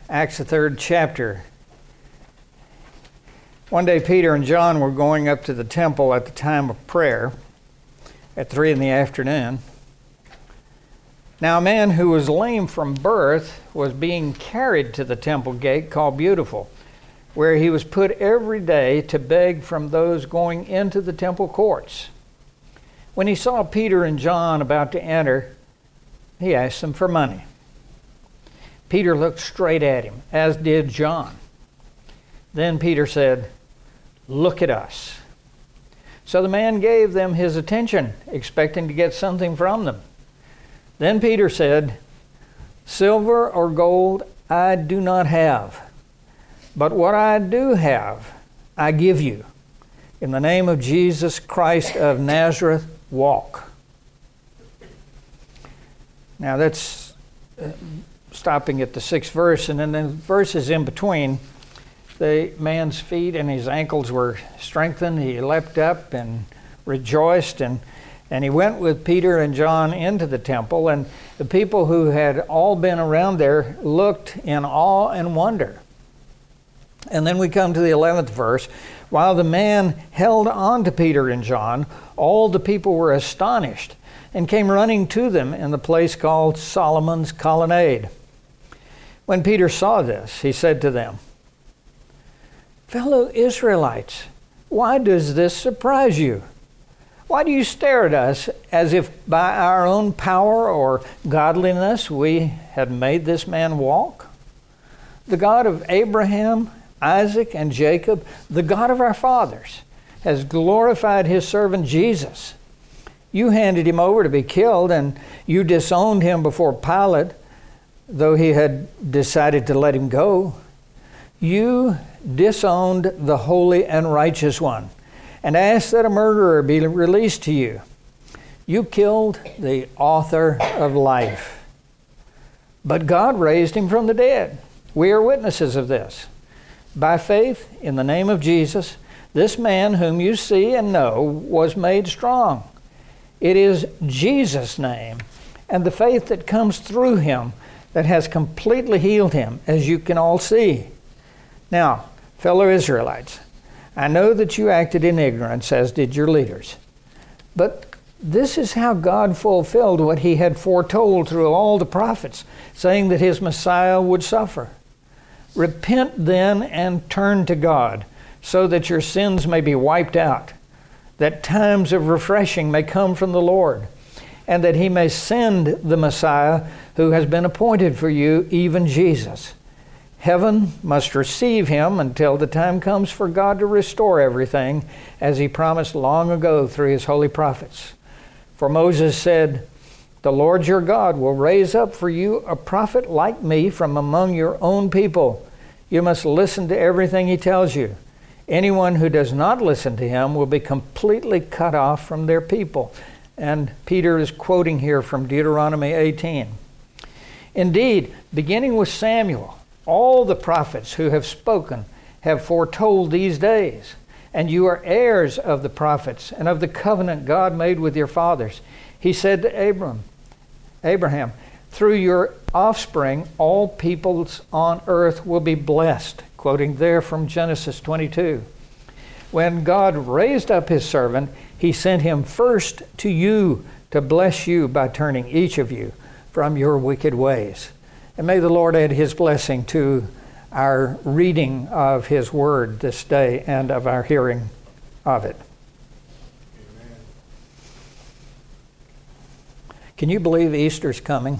Acts, the 3rd chapter. One day Peter and John were going up to the temple at the time of prayer at 3 p.m. Now a man who was lame from birth was being carried to the temple gate called Beautiful, where he was put every day to beg from those going into the temple courts. When he saw Peter and John about to enter, he asked them for money. Peter looked straight at him, as did John. Then Peter said, "Look at us." So the man gave them his attention, expecting to get something from them. Then Peter said, "Silver or gold I do not have, but what I do have I give you. In the name of Jesus Christ of Nazareth, walk." Now that's stopping at the 6th verse, and then the verses in between. The man's feet and his ankles were strengthened. He leapt up and rejoiced, and he went with Peter and John into the temple, and the people who had all been around there looked in awe and wonder. And then we come to the 11th verse. While the man held on to Peter and John, all the people were astonished and came running to them in the place called Solomon's Colonnade. When Peter saw this, he said to them, "Fellow Israelites, why does this surprise you? Why do you stare at us as if by our own power or godliness we had made this man walk? The God of Abraham, Isaac, and Jacob, the God of our fathers, has glorified his servant Jesus. You handed him over to be killed, and you disowned him before Pilate, though he had decided to let him go. You disowned the holy and righteous one and asked that a murderer be released to you. You killed the author of life, but God raised him from the dead. We are witnesses of this. By faith in the name of Jesus, this man whom you see and know was made strong. It is Jesus' name and the faith that comes through him that has completely healed him, as you can all see. Now, fellow Israelites, I know that you acted in ignorance, as did your leaders. But this is how God fulfilled what he had foretold through all the prophets, saying that his Messiah would suffer. Repent then and turn to God, so that your sins may be wiped out, that times of refreshing may come from the Lord, and that he may send the Messiah who has been appointed for you, even Jesus. Heaven must receive him until the time comes for God to restore everything, as he promised long ago through his holy prophets. For Moses said, "The Lord your God will raise up for you a prophet like me from among your own people. You must listen to everything he tells you. Anyone who does not listen to him will be completely cut off from their people." And Peter is quoting here from Deuteronomy 18. Indeed, beginning with Samuel, all the prophets who have spoken have foretold these days, and you are heirs of the prophets and of the covenant God made with your fathers. He said to Abraham, "Through your offspring, all peoples on earth will be blessed," quoting there from Genesis 22. When God raised up his servant, he sent him first to you to bless you by turning each of you from your wicked ways. And may the Lord add his blessing to our reading of his word this day and of our hearing of it. Amen. Can you believe Easter's coming?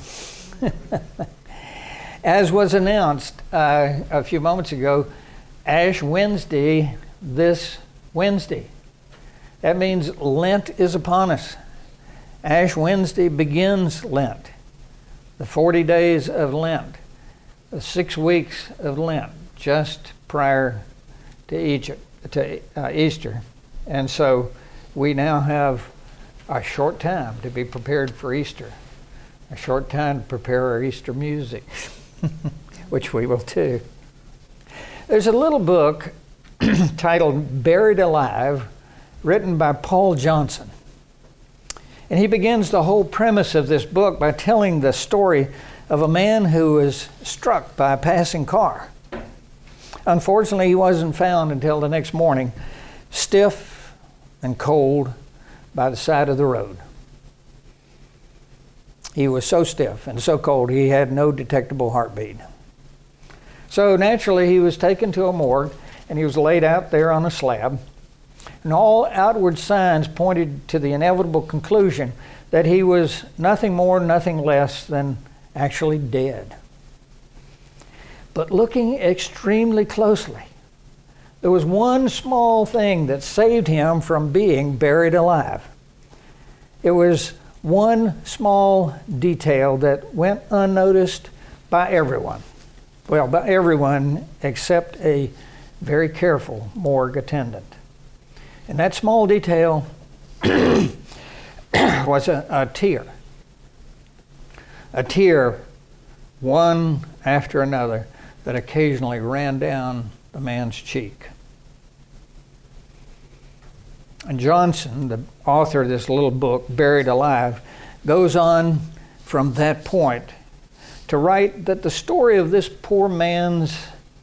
As was announced a few moments ago, Ash Wednesday this Wednesday. That means Lent is upon us. Ash Wednesday begins Lent, the 40 days of Lent, the 6 weeks of Lent, just prior to Easter. And so we now have a short time to be prepared for Easter, a short time to prepare our Easter music, which we will too. There's a little book titled Buried Alive, written by Paul Johnson. And he begins the whole premise of this book by telling the story of a man who was struck by a passing car. Unfortunately, he wasn't found until the next morning, stiff and cold by the side of the road. He was so stiff and so cold, he had no detectable heartbeat. So naturally, he was taken to a morgue, and he was laid out there on a slab. And all outward signs pointed to the inevitable conclusion that he was nothing more, nothing less than actually dead. But looking extremely closely, there was one small thing that saved him from being buried alive. It was one small detail that went unnoticed by everyone. Well, by everyone except a very careful morgue attendant. And that small detail was a tear. A tear, one after another, that occasionally ran down the man's cheek. And Johnson, the author of this little book, Buried Alive, goes on from that point to write that the story of this poor man's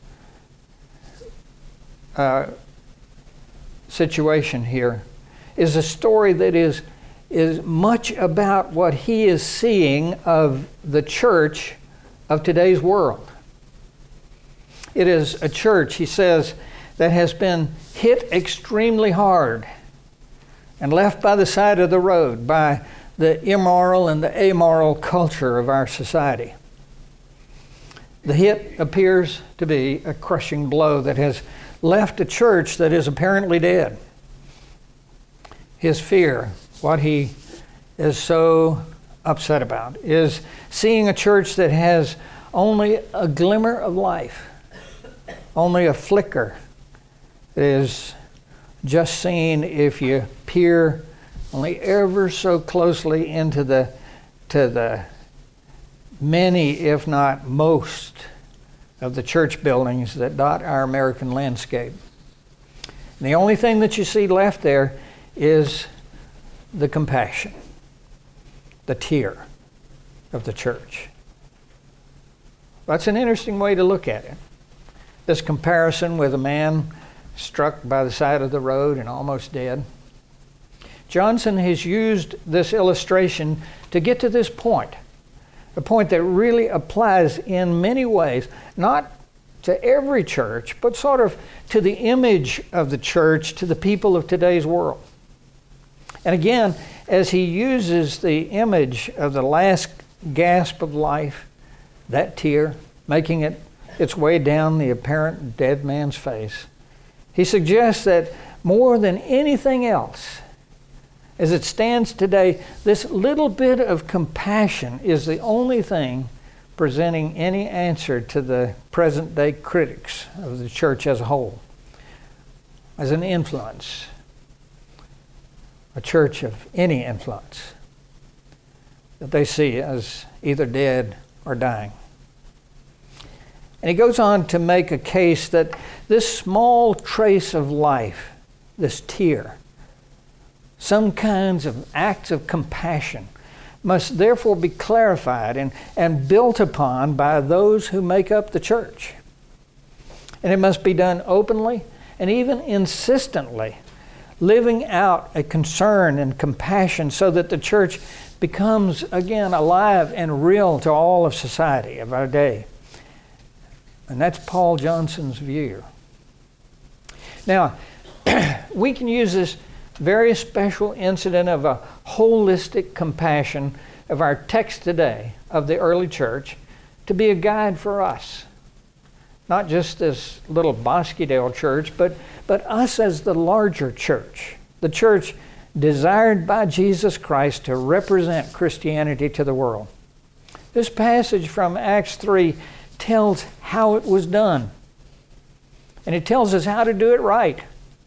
situation here is a story that is much about what he is seeing of the church of today's world. It is a church, he says, that has been hit extremely hard and left by the side of the road by the immoral and the amoral culture of our society. The hit appears to be a crushing blow that has left a church that is apparently dead. His fear, what he is so upset about, is seeing a church that has only a glimmer of life, only a flicker that is just seen if you peer only ever so closely into the many, if not most, of the church buildings that dot our American landscape. And the only thing that you see left there is the compassion, the tear of the church. That's an interesting way to look at it. This comparison with a man struck by the side of the road and almost dead. Johnson has used this illustration to get to this point, a point that really applies in many ways, not to every church, but sort of to the image of the church, to the people of today's world. And again, as he uses the image of the last gasp of life, that tear, making it its way down the apparent dead man's face, he suggests that more than anything else, as it stands today, this little bit of compassion is the only thing presenting any answer to the present-day critics of the church as a whole, as an influence, a church of any influence that they see as either dead or dying. And he goes on to make a case that this small trace of life, this tear, some kinds of acts of compassion, must therefore be clarified and built upon by those who make up the church. And it must be done openly and even insistently, living out a concern and compassion so that the church becomes again alive and real to all of society of our day. And that's Paul Johnson's view. Now, we can use this very special incident of a holistic compassion of our text today of the early church to be a guide for us. Not just this little Bosquedale church, but us as the larger church, the church desired by Jesus Christ to represent Christianity to the world. This passage from Acts 3 tells how it was done. And it tells us how to do it right.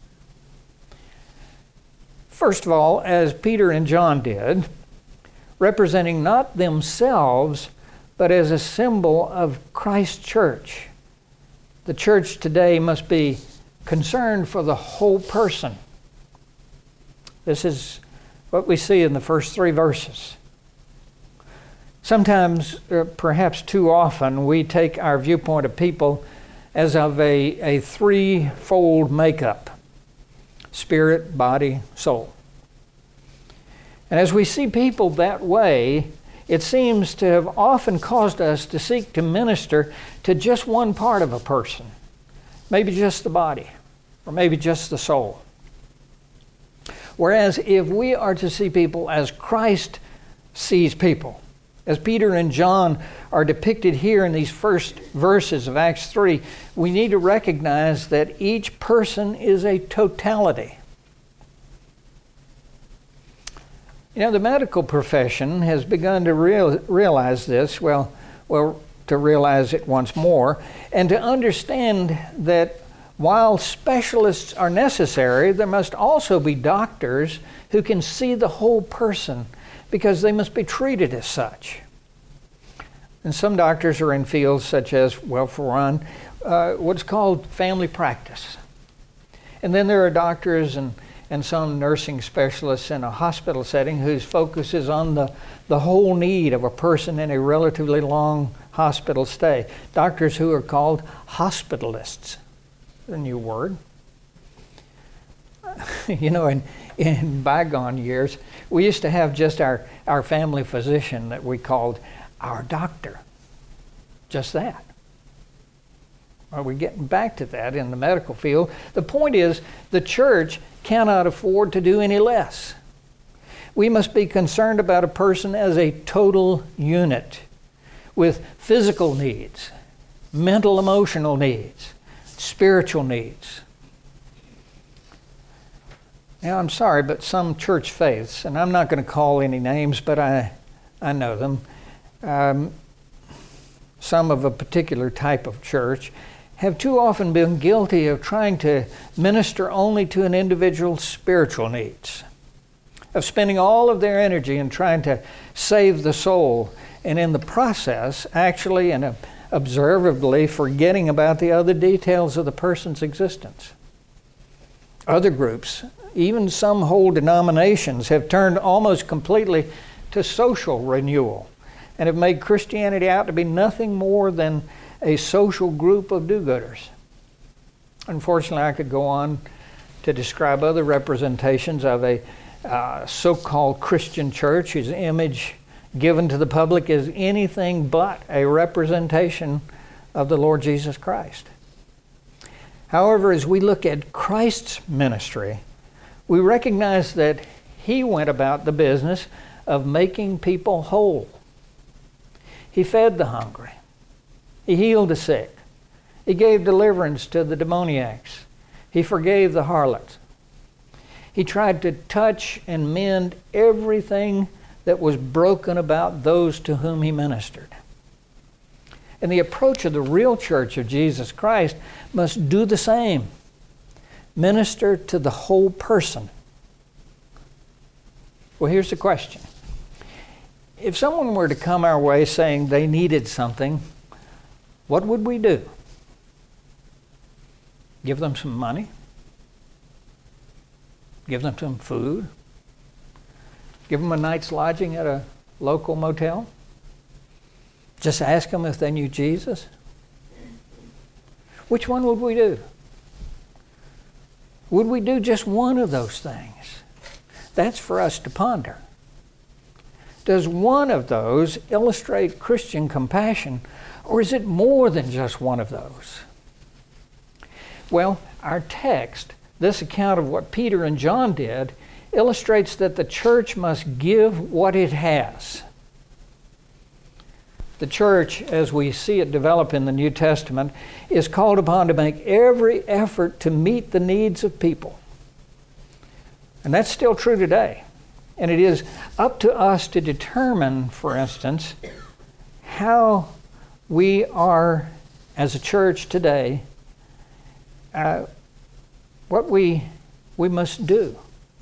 First of all, as Peter and John did, representing not themselves, but as a symbol of Christ's church. The church today must be concerned for the whole person. This is what we see in the first 3 verses. Sometimes, perhaps too often, we take our viewpoint of people as of a threefold makeup: spirit, body, soul. And as we see people that way, it seems to have often caused us to seek to minister to just one part of a person, maybe just the body, or maybe just the soul. Whereas if we are to see people as Christ sees people, as Peter and John are depicted here in these first verses of Acts 3, we need to recognize that each person is a totality. You know, the medical profession has begun to realize this, to realize it once more, and to understand that while specialists are necessary, there must also be doctors who can see the whole person, because they must be treated as such. And some doctors are in fields such as, well, for one, what's called family practice. And then there are doctors and some nursing specialists in a hospital setting whose focus is on the whole need of a person in a relatively long hospital stay. Doctors who are called hospitalists. A new word. You know, in bygone years, we used to have just our family physician that we called our doctor. Just that. Well, we're getting back to that in the medical field. The point is, the church cannot afford to do any less. We must be concerned about a person as a total unit with physical needs, mental, emotional needs, spiritual needs. Now, I'm sorry, but some church faiths, and I'm not going to call any names, but I know them, some of a particular type of church, have too often been guilty of trying to minister only to an individual's spiritual needs, of spending all of their energy in trying to save the soul, and in the process, actually and observably forgetting about the other details of the person's existence. Other groups, even some whole denominations, have turned almost completely to social renewal and have made Christianity out to be nothing more than a social group of do-gooders. Unfortunately, I could go on to describe other representations of a so-called Christian church whose image given to the public is anything but a representation of the Lord Jesus Christ. However, as we look at Christ's ministry, we recognize that He went about the business of making people whole. He fed the hungry. He healed the sick. He gave deliverance to the demoniacs. He forgave the harlots. He tried to touch and mend everything that was broken about those to whom He ministered. And the approach of the real church of Jesus Christ must do the same. Minister to the whole person. Well, here's the question. If someone were to come our way saying they needed something, what would we do? Give them some money? Give them some food? Give them a night's lodging at a local motel? Just ask them if they knew Jesus? Which one would we do? Would we do just one of those things? That's for us to ponder. Does one of those illustrate Christian compassion, or is it more than just one of those? Well, our text, this account of what Peter and John did, illustrates that the church must give what it has. The church, as we see it develop in the New Testament, is called upon to make every effort to meet the needs of people. And that's still true today. And it is up to us to determine, for instance, how we are, as a church today, what we must do.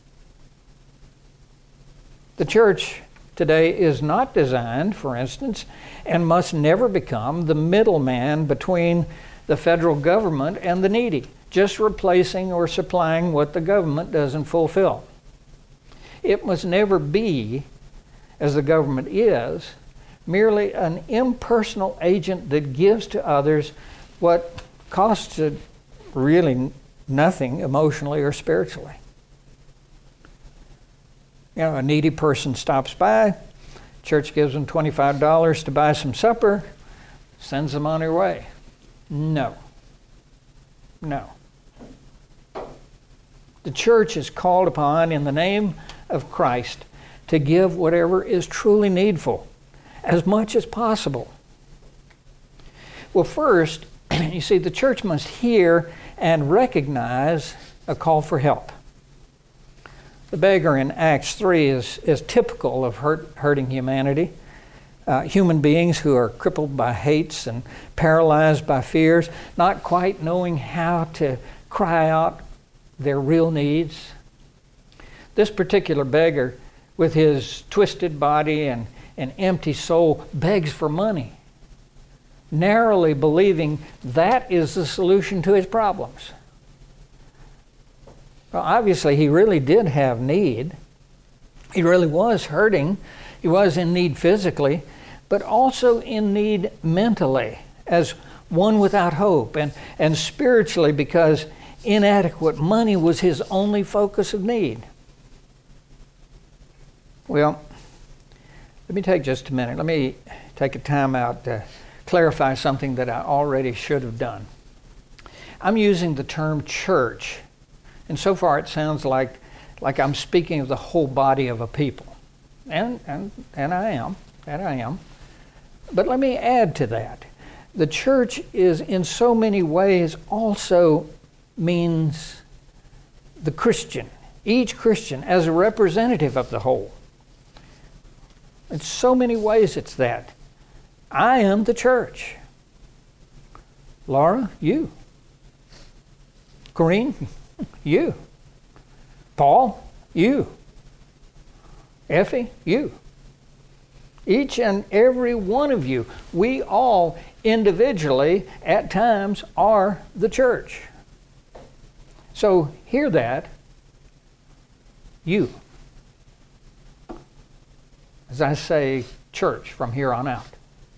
The church today is not designed, for instance, and must never become the middleman between the federal government and the needy, just replacing or supplying what the government doesn't fulfill. It must never be, as the government is, merely an impersonal agent that gives to others what costs it really nothing emotionally or spiritually. You know, a needy person stops by, church gives them $25 to buy some supper, sends them on their way. No. The church is called upon in the name of Christ to give whatever is truly needful, as much as possible. Well, first, you see, the church must hear and recognize a call for help. The beggar in Acts 3 is typical of hurting humanity. Human beings who are crippled by hates and paralyzed by fears, not quite knowing how to cry out their real needs. This particular beggar, with his twisted body and an empty soul, begs for money, narrowly believing that is the solution to his problems. Well, obviously, he really did have need. He really was hurting. He was in need physically, but also in need mentally, as one without hope, and spiritually, because inadequate money was his only focus of need. Well, let me take just a minute. Let me take a time out to clarify something that I already should have done. I'm using the term church, and so far it sounds like I'm speaking of the whole body of a people. And I am. But let me add to that. The church is in so many ways also means the Christian, each Christian as a representative of the whole. In so many ways it's that. I am the church. Laura, you. Corinne, you. Paul, you. Effie, you. Each and every one of you, we all individually at times are the church. So hear that, you. As I say, church from here on out.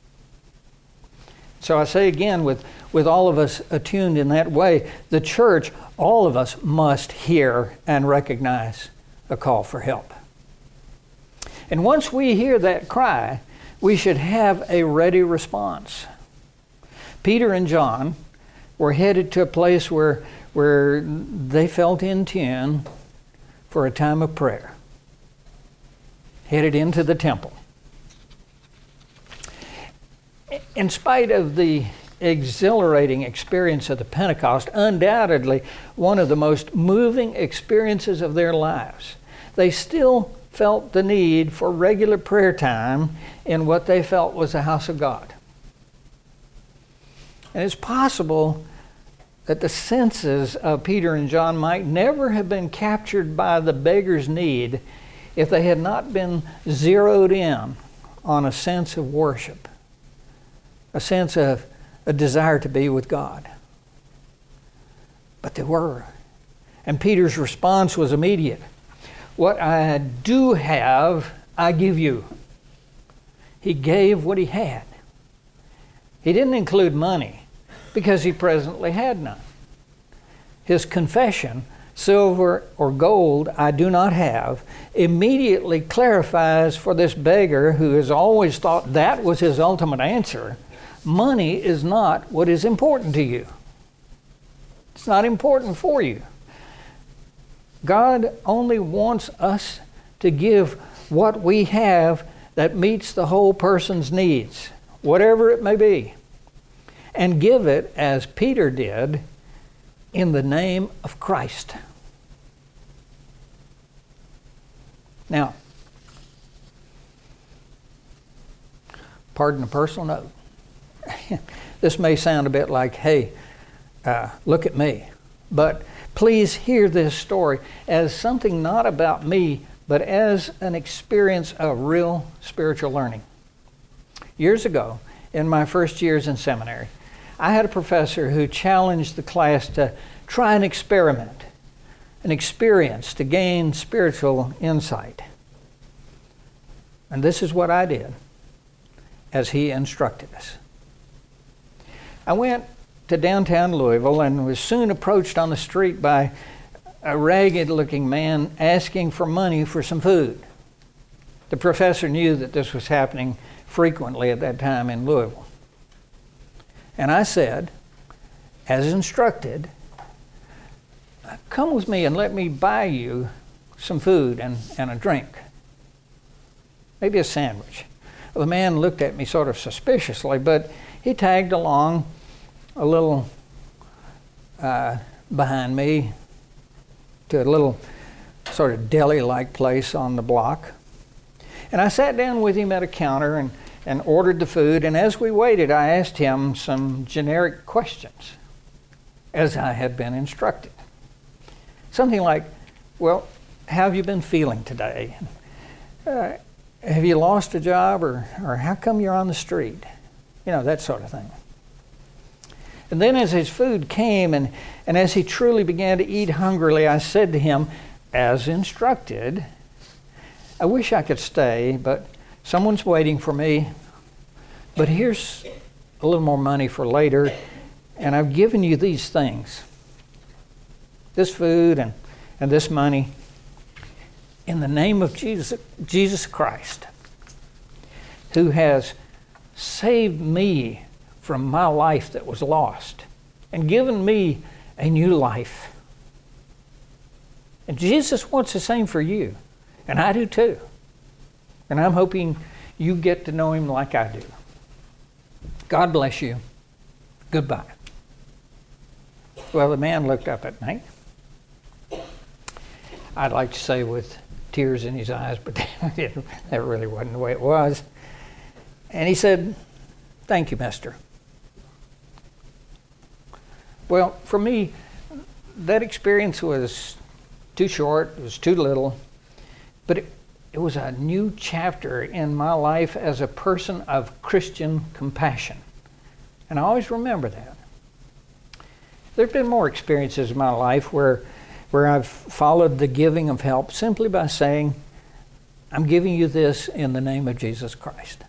So I say again, with all of us attuned in that way, the church, all of us must hear and recognize a call for help. And once we hear that cry, we should have a ready response. Peter and John were headed to a place where they felt in tune for a time of prayer. Headed into the temple. In spite of the exhilarating experience of the Pentecost, undoubtedly one of the most moving experiences of their lives, they still felt the need for regular prayer time in what they felt was the house of God. And it's possible that the senses of Peter and John might never have been captured by the beggar's need if they had not been zeroed in on a sense of worship, a sense of a desire to be with God. But they were. And Peter's response was immediate. What I do have, I give you. He gave what he had. He didn't include money because he presently had none. His confession, silver or gold I do not have, immediately clarifies for this beggar who has always thought that was his ultimate answer, money is not what is important to you. It's not important for you. God only wants us to give what we have that meets the whole person's needs, whatever it may be, and give it, as Peter did, in the name of Christ. Now, pardon a personal note. This may sound a bit like, hey, look at me. But please hear this story as something not about me, but as an experience of real spiritual learning. Years ago, in my first years in seminary, I had a professor who challenged the class to try an experiment. an experience to gain spiritual insight. And this is what I did as he instructed us. I went to downtown Louisville and was soon approached on the street by a ragged-looking man asking for money for some food. The professor knew that this was happening frequently at that time in Louisville. And I said, as instructed, come with me and let me buy you some food and a drink. Maybe a sandwich. Well, the man looked at me sort of suspiciously, but he tagged along a little behind me to a little sort of deli-like place on the block. And I sat down with him at a counter and ordered the food, and as we waited, I asked him some generic questions, as I had been instructed. Something like, well, how have you been feeling today? Have you lost a job, or how come you're on the street? You know, that sort of thing. And then as his food came, and as he truly began to eat hungrily, I said to him, as instructed, I wish I could stay, but someone's waiting for me. But here's a little more money for later, and I've given you these things, this food and this money, in the name of Jesus Christ, who has saved me from my life that was lost and given me a new life. And Jesus wants the same for you, and I do too. And I'm hoping you get to know him like I do. God bless you. Goodbye. Well, the man looked up at me. I'd like to say with tears in his eyes, but that really wasn't the way it was. And he said, "Thank you, mister." Well, for me, that experience was too short, it was too little, but it was a new chapter in my life as a person of Christian compassion. And I always remember that. There have been more experiences in my life where I've followed the giving of help simply by saying, I'm giving you this in the name of Jesus Christ.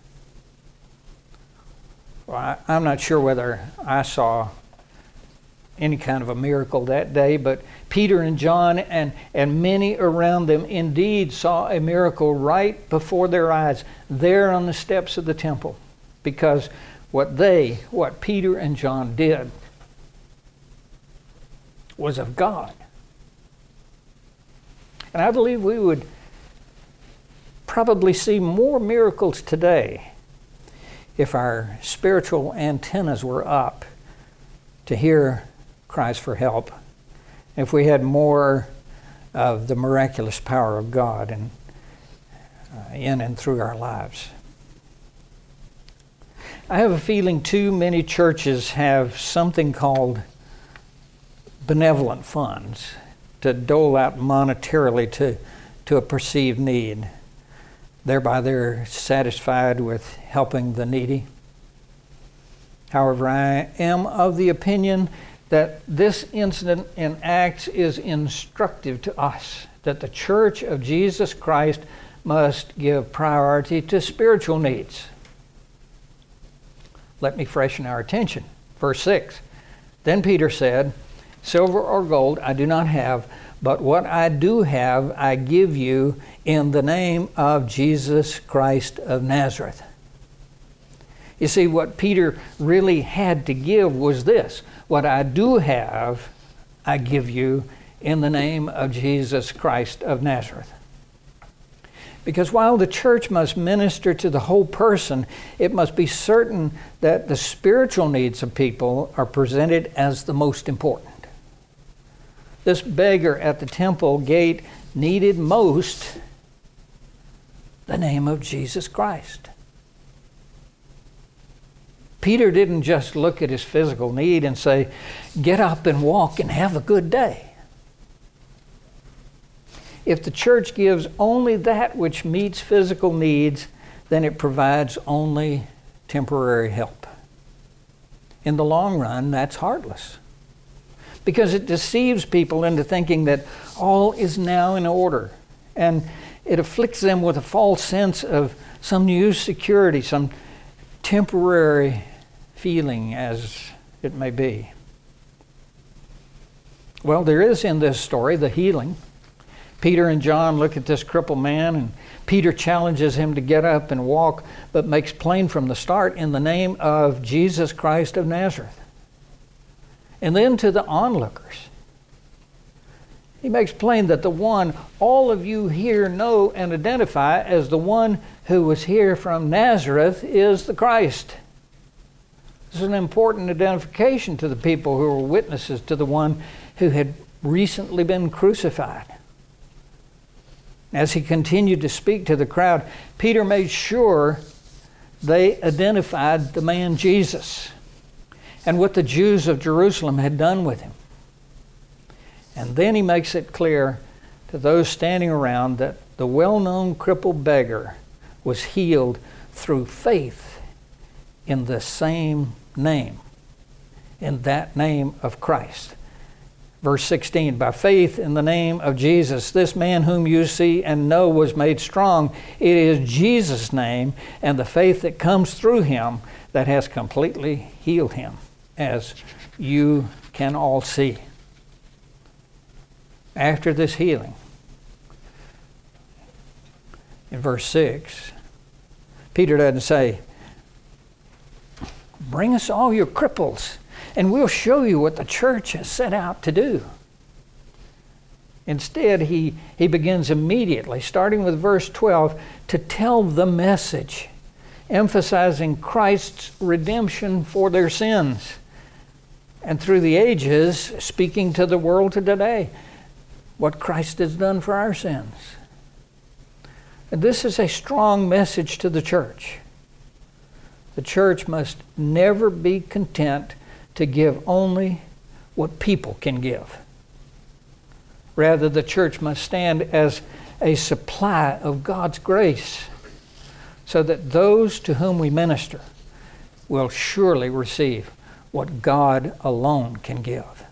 Well, I'm not sure whether I saw any kind of a miracle that day, but Peter and John and many around them indeed saw a miracle right before their eyes, there on the steps of the temple, because what Peter and John did was of God. And I believe we would probably see more miracles today if our spiritual antennas were up to hear cries for help, if we had more of the miraculous power of God in and through our lives. I have a feeling too many churches have something called benevolent funds to dole out monetarily to a perceived need. Thereby they're satisfied with helping the needy. However, I am of the opinion that this incident in Acts is instructive to us, that the Church of Jesus Christ must give priority to spiritual needs. Let me freshen our attention. Verse 6, Then Peter said, Silver or gold I do not have, but what I do have I give you in the name of Jesus Christ of Nazareth. You see, what Peter really had to give was this. What I do have, I give you in the name of Jesus Christ of Nazareth. Because while the church must minister to the whole person, it must be certain that the spiritual needs of people are presented as the most important. This beggar at the temple gate needed most the name of Jesus Christ. Peter didn't just look at his physical need and say, get up and walk and have a good day. If the church gives only that which meets physical needs, then it provides only temporary help. In the long run, that's heartless. because it deceives people into thinking that all is now in order. And it afflicts them with a false sense of some new security, some temporary feeling, as it may be. Well, there is in this story the healing. Peter and John look at this crippled man, and Peter challenges him to get up and walk, but makes plain from the start, in the name of Jesus Christ of Nazareth. And then to the onlookers, he makes plain that the one all of you here know and identify as the one who was here from Nazareth is the Christ. This is an important identification to the people who were witnesses to the one who had recently been crucified. As he continued to speak to the crowd, Peter made sure they identified the man Jesus and what the Jews of Jerusalem had done with him. And then he makes it clear to those standing around that the well-known crippled beggar was healed through faith in the same name, in that name of Christ. Verse 16, by faith in the name of Jesus, this man whom you see and know was made strong. It is Jesus' name and the faith that comes through him that has completely healed him, as you can all see. After this healing, in verse 6, Peter doesn't say, bring us all your cripples, and we'll show you what the church has set out to do. Instead, he begins immediately, starting with verse 12, to tell the message, emphasizing Christ's redemption for their sins, and through the ages, speaking to the world today, what Christ has done for our sins. And this is a strong message to the church. The church must never be content to give only what people can give. Rather, the church must stand as a supply of God's grace, so that those to whom we minister will surely receive what God alone can give.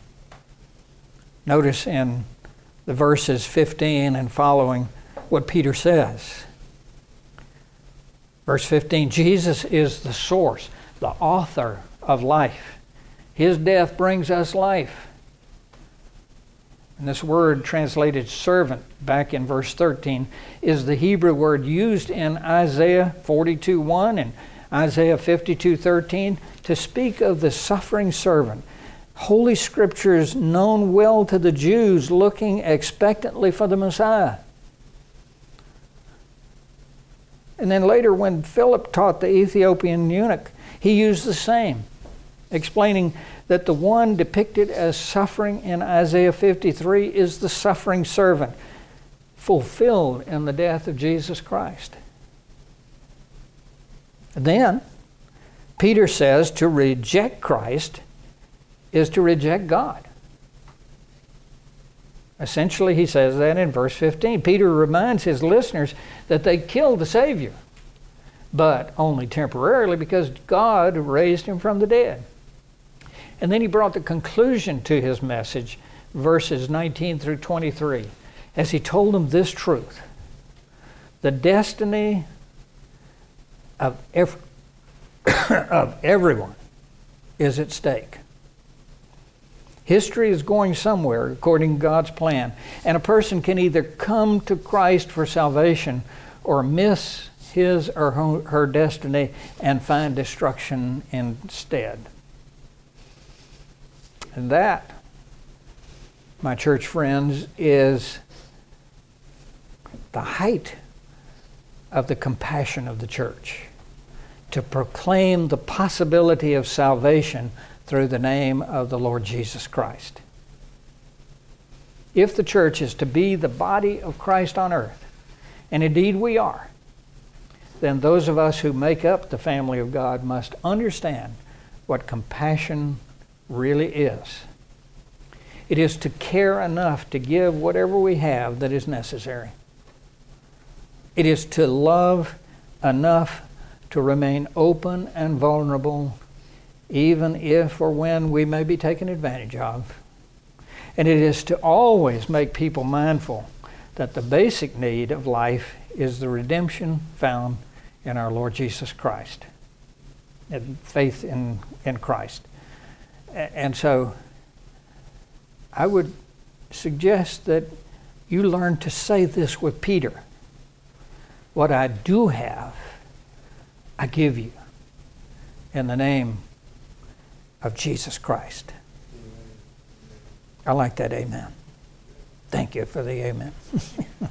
Notice in the verses 15 and following what Peter says. Verse 15, Jesus is the source, the author of life. His death brings us life. And this word translated servant back in verse 13 is the Hebrew word used in Isaiah 42:1 and Isaiah 52:13 to speak of the suffering servant. Holy Scriptures known well to the Jews looking expectantly for the Messiah. And then later when Philip taught the Ethiopian eunuch, he used the same, explaining that the one depicted as suffering in Isaiah 53 is the suffering servant, fulfilled in the death of Jesus Christ. And then Peter says to reject Christ is to reject God. Essentially, he says that in verse 15. Peter reminds his listeners that they killed the Savior, but only temporarily because God raised him from the dead. And then he brought the conclusion to his message, verses 19 through 23, as he told them this truth. The destiny of everyone is at stake. History is going somewhere according to God's plan, and a person can either come to Christ for salvation or miss his or her destiny and find destruction instead. And that, my church friends, is the height of the compassion of the church, to proclaim the possibility of salvation through the name of the Lord Jesus Christ. If the church is to be the body of Christ on earth, and indeed we are, then those of us who make up the family of God must understand what compassion really is. It is to care enough to give whatever we have that is necessary. It is to love enough to remain open and vulnerable even if or when we may be taken advantage of. And it is to always make people mindful that the basic need of life is the redemption found in our Lord Jesus Christ, and faith in Christ. And so I would suggest that you learn to say this with Peter. What I do have, I give you in the name of Jesus Christ. I like that amen. Thank you for the amen.